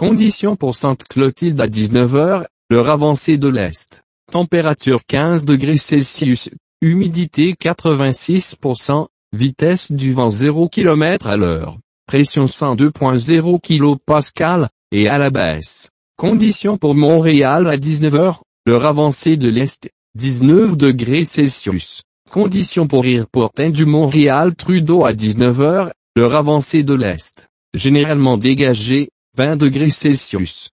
Conditions pour Sainte-Clotilde à 19 heures, l'heure avancée de l'Est. Température 15 degrés Celsius, humidité 86%, vitesse du vent 0 km à l'heure, pression 102.0 kPa, et à la baisse. Conditions pour Montréal à 19 heures, l'heure avancée de l'Est, 19 degrés Celsius. Conditions pour Aéroport du Montréal-Trudeau à 19 heures, l'heure avancée de l'Est, généralement dégagée, 20 degrés Celsius.